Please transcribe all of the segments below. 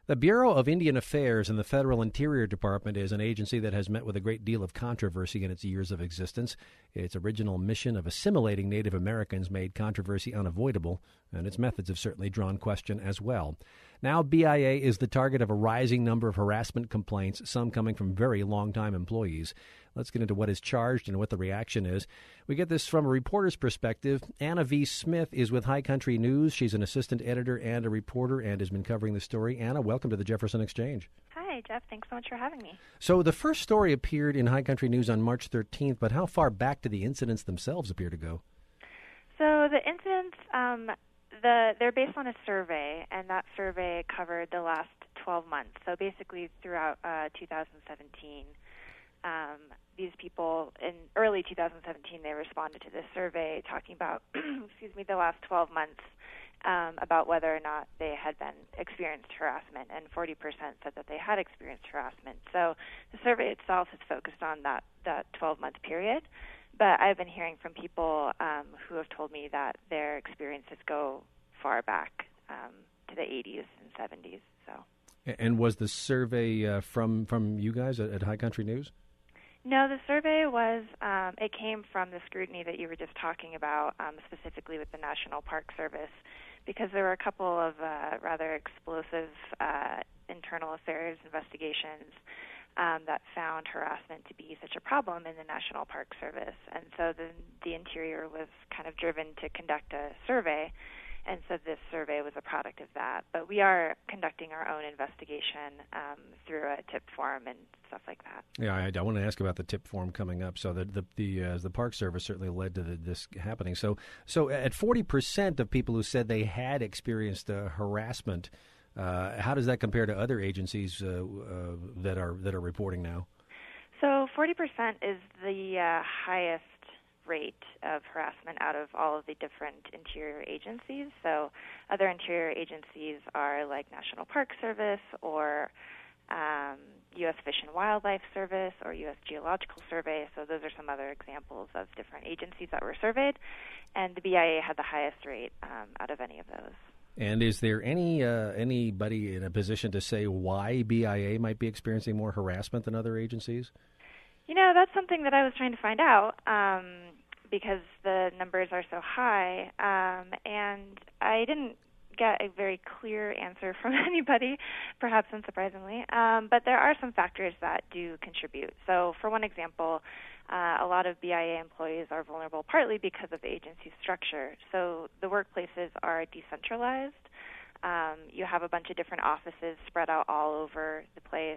The Bureau of Indian Affairs in the Federal Interior Department is an agency that has met with a great deal of controversy in its years of existence. Its original mission of assimilating Native Americans made controversy unavoidable, and its methods have certainly drawn question as well. Now BIA is the target of a rising number of harassment complaints, some coming from very long-time employees. Let's get into what is charged and what the reaction is. We get this from a reporter's perspective. Anna V. Smith is with High Country News. She's an assistant editor and a reporter and has been covering the story. Anna, welcome to the Jefferson Exchange. Hi, Jeff. Thanks so much for having me. So the first story appeared in High Country News on March 13th, but how far back do the incidents themselves appear to go? So the incidents, they're based on a survey, and that survey covered the last 12 months. So basically throughout 2017. These people, in early 2017, they responded to this survey talking about, the last 12 months, about whether or not they had experienced harassment, and 40% said that they had experienced harassment. So the survey itself is focused on that 12-month period, but I've been hearing from people who have told me that their experiences go far back to the 80s and 70s. So. And was the survey from you guys at High Country News? No, the survey was, it came from the scrutiny that you were just talking about, specifically with the National Park Service, because there were a couple of rather explosive internal affairs investigations that found harassment to be such a problem in the National Park Service. And so the Interior was kind of driven to conduct a survey. And so this survey was a product of that. But we are conducting our own investigation through a tip form and stuff like that. Yeah, I want to ask about the tip form coming up. So the Park Service certainly led to this happening. So at 40% of people who said they had experienced harassment, how does that compare to other agencies that are reporting now? So 40% is the highest rate of harassment out of all of the different interior agencies. So other interior agencies are like National Park Service or U.S. Fish and Wildlife Service or U.S. Geological Survey. So those are some other examples of different agencies that were surveyed, and the BIA had the highest rate out of any of those. And is there anybody in a position to say why BIA might be experiencing more harassment than other agencies? That's something that I was trying to find out because the numbers are so high, and I didn't get a very clear answer from anybody, perhaps unsurprisingly, but there are some factors that do contribute. So for one example, a lot of BIA employees are vulnerable partly because of the agency's structure. So the workplaces are decentralized. You have a bunch of different offices spread out all over the place.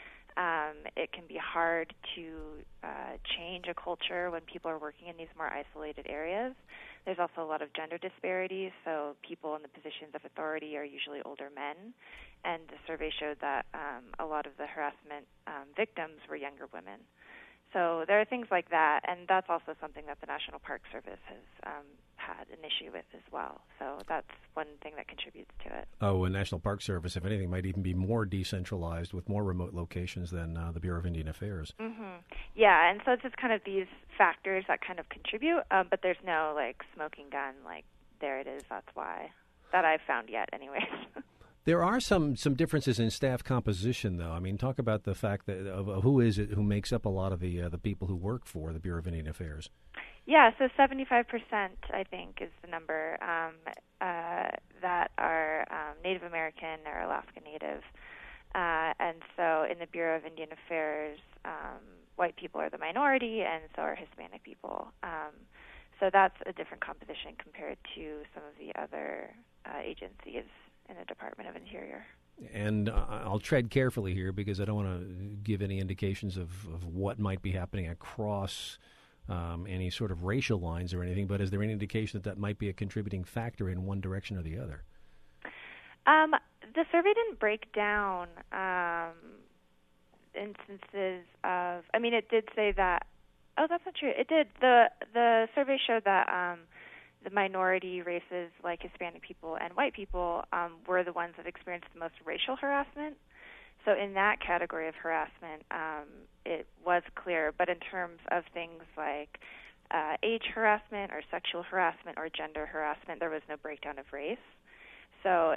It can be hard to change a culture when people are working in these more isolated areas. There's also a lot of gender disparities, so people in the positions of authority are usually older men, and the survey showed that a lot of the harassment victims were younger women. So there are things like that, and that's also something that the National Park Service has had an issue with as well. So that's one thing that contributes to it. Oh, and National Park Service, if anything, might even be more decentralized with more remote locations than the Bureau of Indian Affairs. Mm-hmm. Yeah, and so it's just kind of these factors that kind of contribute, but there's no, smoking gun, there it is, that's why, that I've found yet anyways. There are some differences in staff composition, though. I mean, talk about the fact that of who is it who makes up a lot of the people who work for the Bureau of Indian Affairs. Yeah, so 75%, I think, is the number that are Native American or Alaska Native. And so in the Bureau of Indian Affairs, white people are the minority, and so are Hispanic people. So that's a different composition compared to some of the other agencies in the Department of Interior. And I'll tread carefully here because I don't want to give any indications of what might be happening across any sort of racial lines or anything, but is there any indication that might be a contributing factor in one direction or the other? The survey didn't break down instances of, it did say that, oh, that's not true. It did. The survey showed that the minority races like Hispanic people and white people were the ones that experienced the most racial harassment. So in that category of harassment, it was clear. But in terms of things like age harassment or sexual harassment or gender harassment, there was no breakdown of race. So it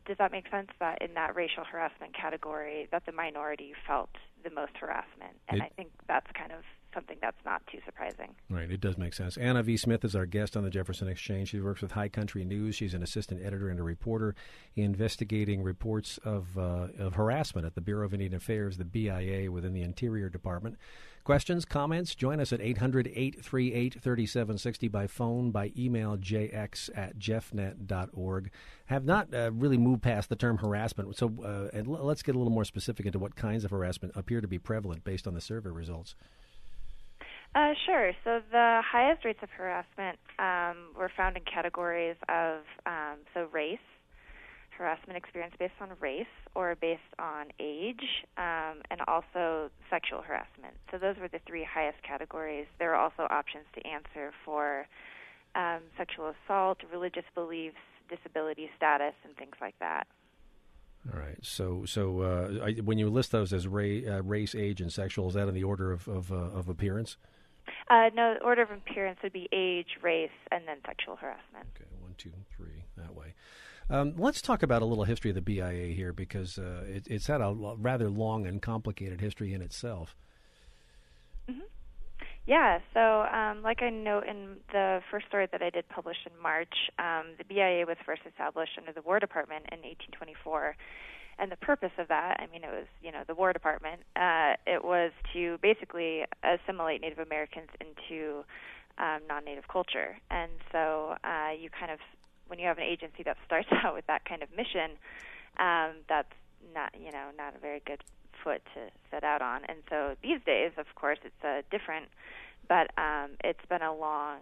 does that make sense? That in that racial harassment category, that the minority felt the most harassment, and I think that's kind of something that's not too surprising. Right, it does make sense. Anna V. Smith is our guest on the Jefferson Exchange. She works with High Country News. She's an assistant editor and a reporter investigating reports of harassment at the Bureau of Indian Affairs, the BIA, within the Interior Department. Questions, comments? Join us at 800-838-3760 by phone, by email, jx@jeffnet.org. Have not really moved past the term harassment, so and let's get a little more specific into what kinds of harassment appear to be prevalent based on the survey results. Sure. So the highest rates of harassment were found in categories of race, harassment experienced based on race or based on age, and also sexual harassment. So those were the three highest categories. There are also options to answer for sexual assault, religious beliefs, disability status, and things like that. All right. So when you list those as race, age, and sexual, is that in the order of appearance? No, the order of appearance would be age, race, and then sexual harassment. Okay, 1, 2, 3, that way. Let's talk about a little history of the BIA here, because it's had a rather long and complicated history in itself. Mm-hmm. Yeah, so like I note in the first story that I did publish in March, the BIA was first established under the War Department in 1824. And the purpose of that, it was, the War Department, it was to basically assimilate Native Americans into non-Native culture. And so you kind of, when you have an agency that starts out with that kind of mission, that's not a very good foot to set out on. And so these days, of course, it's different, but it's been a long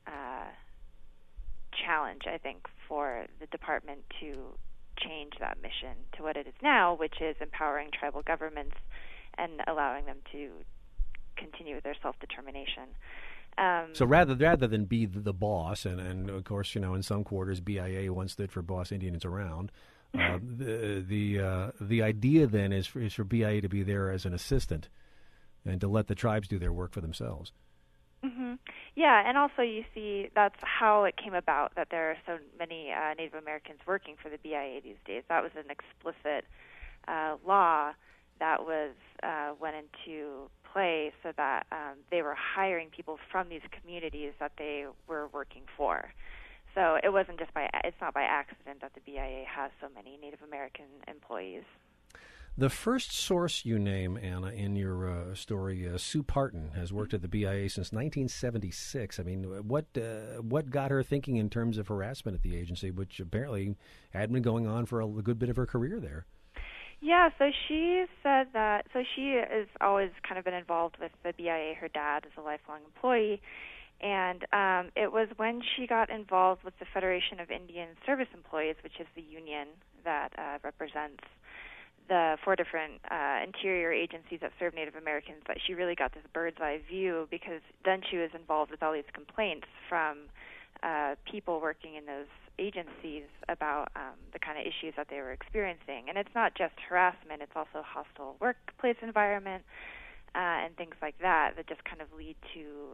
challenge, I think, for the department to change that mission to what it is now, which is empowering tribal governments and allowing them to continue with their self-determination. So rather than be the boss, and of course, in some quarters, BIA once stood for Boss Indians Around. The idea then is for BIA to be there as an assistant and to let the tribes do their work for themselves. Mm-hmm. Yeah, and also you see that's how it came about that there are so many Native Americans working for the BIA these days. That was an explicit law that was went into play so that they were hiring people from these communities that they were working for. So it wasn't just it's not by accident that the BIA has so many Native American employees. The first source you name, Anna, in your story, Sue Parton, has worked at the BIA since 1976. I mean, what got her thinking in terms of harassment at the agency, which apparently had been going on for a good bit of her career there? Yeah, so she said that, so she has always kind of been involved with the BIA. Her dad is a lifelong employee, and it was when she got involved with the Federation of Indian Service Employees, which is the union that represents the 4 different interior agencies that serve Native Americans, that she really got this bird's eye view, because then she was involved with all these complaints from people working in those agencies about the kind of issues that they were experiencing. And it's not just harassment, it's also hostile workplace environment and things like that just kind of lead to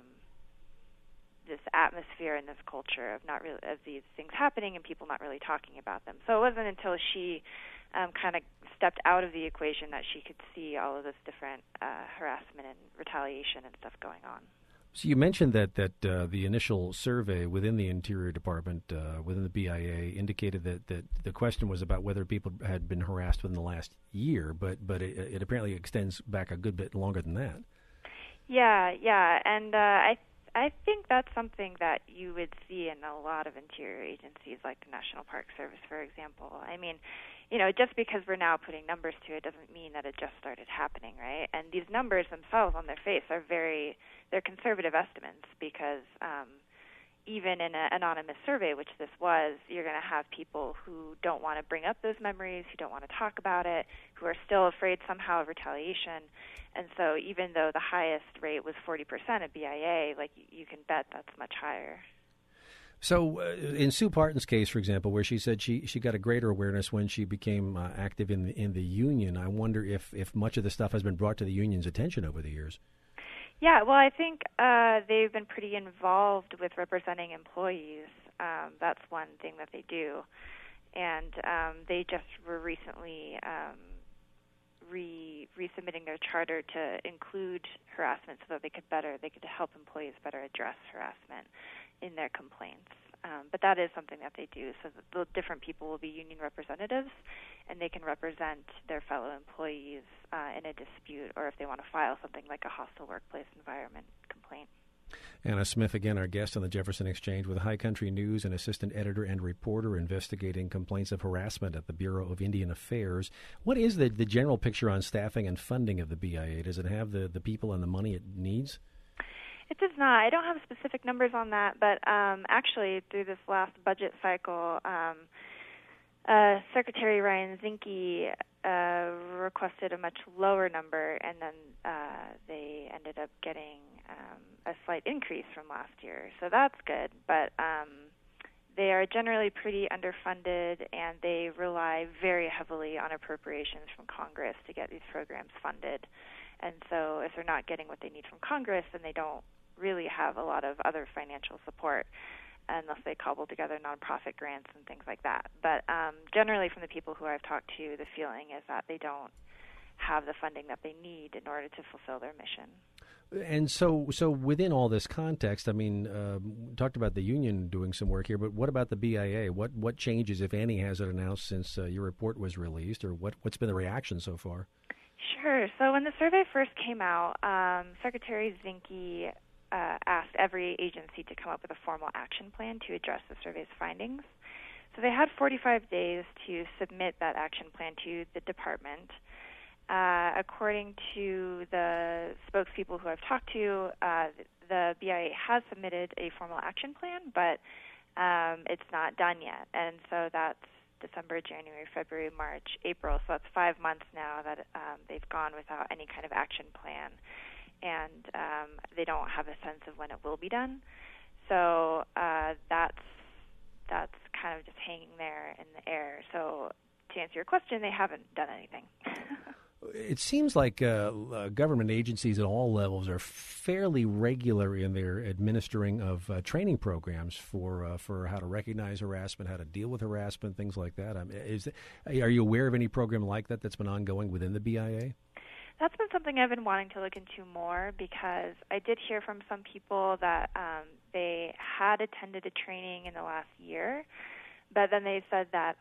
this atmosphere and this culture of not really of these things happening and people not really talking about them. So it wasn't until she kind of stepped out of the equation that she could see all of this different harassment and retaliation and stuff going on. So you mentioned that the initial survey within the Interior Department, within the BIA, indicated that the question was about whether people had been harassed within the last year, but it apparently extends back a good bit longer than that. Yeah, and I think that's something that you would see in a lot of interior agencies, like the National Park Service, for example. I mean, just because we're now putting numbers to it doesn't mean that it just started happening, right? And these numbers themselves on their face are they're conservative estimates, because even in an anonymous survey, which this was, you're going to have people who don't want to bring up those memories, who don't want to talk about it, who are still afraid somehow of retaliation. And so even though the highest rate was 40% at BIA, you can bet that's much higher. So in Sue Parton's case, for example, where she said she got a greater awareness when she became active in the union, I wonder if much of the stuff has been brought to the union's attention over the years. Yeah, well, I think they've been pretty involved with representing employees. That's one thing that they do. and they just were recently resubmitting their charter to include harassment so that they could help employees better address harassment in their complaints. But that is something that they do, so that the different people will be union representatives, and they can represent their fellow employees in a dispute, or if they want to file something like a hostile workplace environment complaint. Anna Smith, again, our guest on the Jefferson Exchange with High Country News, an assistant editor and reporter investigating complaints of harassment at the Bureau of Indian Affairs. What is the general picture on staffing and funding of the BIA? Does it have the people and the money it needs? It does not. I don't have specific numbers on that, but actually through this last budget cycle, Secretary Ryan Zinke requested a much lower number, and then they ended up getting a slight increase from last year. So that's good, but they are generally pretty underfunded, and they rely very heavily on appropriations from Congress to get these programs funded. And so if they're not getting what they need from Congress, then they don't really have a lot of other financial support unless they cobble together nonprofit grants and things like that. But generally from the people who I've talked to, the feeling is that they don't have the funding that they need in order to fulfill their mission. And so within all this context, I mean, talked about the union doing some work here, but what about the BIA? What changes, if any, has it announced since your report was released, or what's been the reaction so far? Sure. So when the survey first came out, Secretary Zinke asked every agency to come up with a formal action plan to address the survey's findings. So they had 45 days to submit that action plan to the department. According to the spokespeople who I've talked to, the BIA has submitted a formal action plan, but it's not done yet. And so that's December, January, February, March, April. So that's 5 months now that they've gone without any kind of action plan. And they don't have a sense of when it will be done. So that's kind of just hanging there in the air. So to answer your question, they haven't done anything. It seems like government agencies at all levels are fairly regular in their administering of training programs for how to recognize harassment, how to deal with harassment, things like that. Are you aware of any program like that that's been ongoing within the BIA? That's been something I've been wanting to look into more, because I did hear from some people that they had attended a training in the last year, but then they said that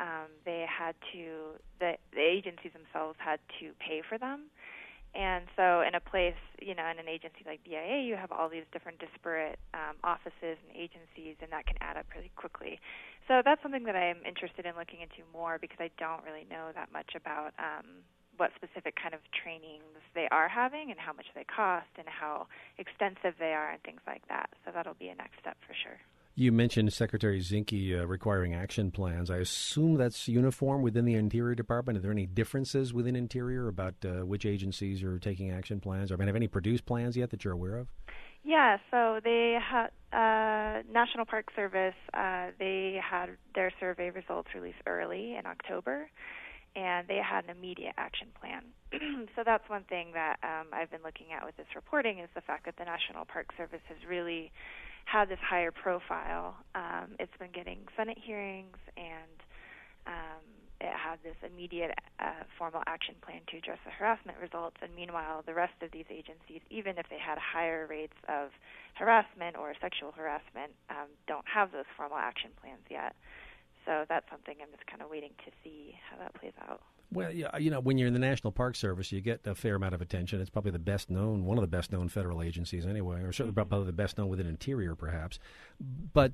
the agencies themselves had to pay for them. And so in a place, in an agency like BIA, you have all these different disparate offices and agencies, and that can add up really quickly. So that's something that I'm interested in looking into more, because I don't really know that much about what specific kind of trainings they are having and how much they cost and how extensive they are and things like that. So that'll be a next step for sure. You mentioned Secretary Zinke requiring action plans. I assume that's uniform within the Interior Department. Are there any differences within Interior about which agencies are taking action plans? Or have any produced plans yet that you're aware of? Yeah, so they had National Park Service. They had their survey results released early in October, and they had an immediate action plan. So that's one thing that I've been looking at with this reporting, is the fact that the National Park Service has really had this higher profile. It's been getting Senate hearings, and it had this immediate formal action plan to address the harassment results. And meanwhile, the rest of these agencies, even if they had higher rates of harassment or sexual harassment, don't have those formal action plans yet. So that's something I'm just kind of waiting to see how that plays out. Well, yeah, when you're in the National Park Service, you get a fair amount of attention. It's probably one of the best known federal agencies anyway, or certainly probably the best known within Interior, perhaps. But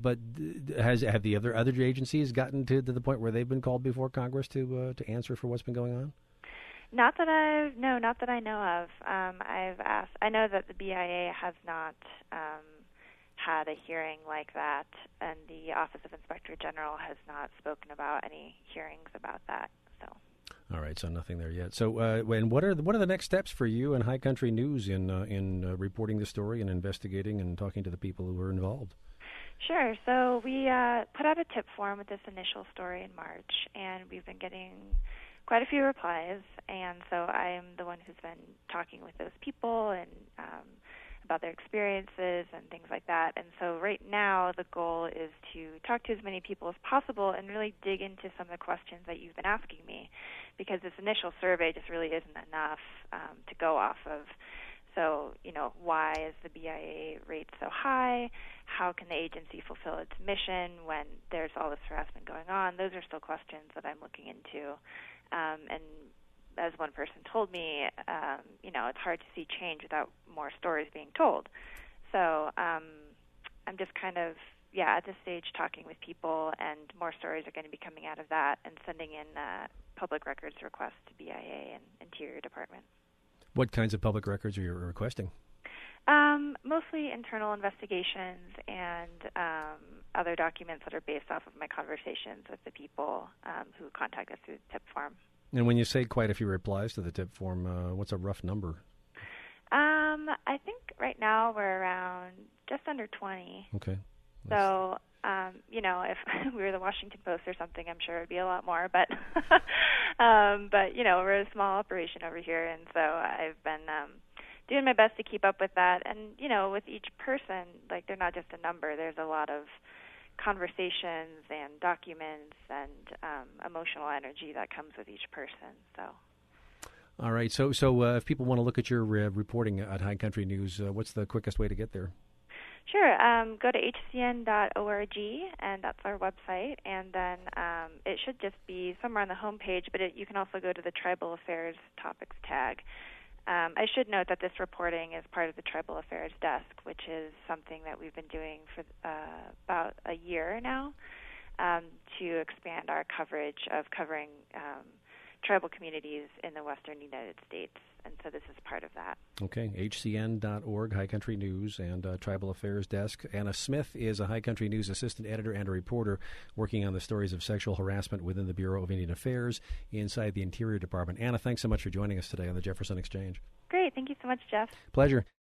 have the other agencies gotten to the point where they've been called before Congress to answer for what's been going on? Not that I know of. I've asked. I know that the BIA has not had a hearing like that, and the Office of Inspector General has not spoken about any hearings about that. So. All right, so nothing there yet. So, and what are the next steps for you and High Country News in reporting the story and investigating and talking to the people who were involved? Sure. So we put out a tip form with this initial story in March, and we've been getting quite a few replies. And so I'm the one who's been talking with those people and about their experiences and things like that. And so right now the goal is to talk to as many people as possible and really dig into some of the questions that you've been asking me, because this initial survey just really isn't enough to go off of. So, why is the BIA rate so high? How can the agency fulfill its mission when there's all this harassment going on? Those are still questions that I'm looking into. And as one person told me, it's hard to see change without more stories being told. So I'm just kind of, at this stage talking with people, and more stories are going to be coming out of that, and sending in public records requests to BIA and Interior Department. What kinds of public records are you requesting? Mostly internal investigations and other documents that are based off of my conversations with the people who contact us through the tip form. And when you say quite a few replies to the tip form, what's a rough number? I think right now we're around just under 20. Okay. So, if we were the Washington Post or something, I'm sure it would be a lot more. But, we're a small operation over here, and so I've been doing my best to keep up with that. And, with each person, they're not just a number. There's a lot of conversations and documents and emotional energy that comes with each person. So. All right. So if people want to look at your reporting at High Country News, what's the quickest way to get there? Sure. Go to hcn.org, and that's our website. And then it should just be somewhere on the home page, but you can also go to the Tribal Affairs Topics tag. I should note that this reporting is part of the Tribal Affairs Desk, which is something that we've been doing for about a year now to expand our coverage of covering tribal communities in the western United States. And so this is part of that. Okay, hcn.org, High Country News, and Tribal Affairs Desk. Anna Smith is a High Country News assistant editor and a reporter working on the stories of sexual harassment within the Bureau of Indian Affairs inside the Interior Department. Anna, thanks so much for joining us today on the Jefferson Exchange. Great. Thank you so much, Jeff. Pleasure.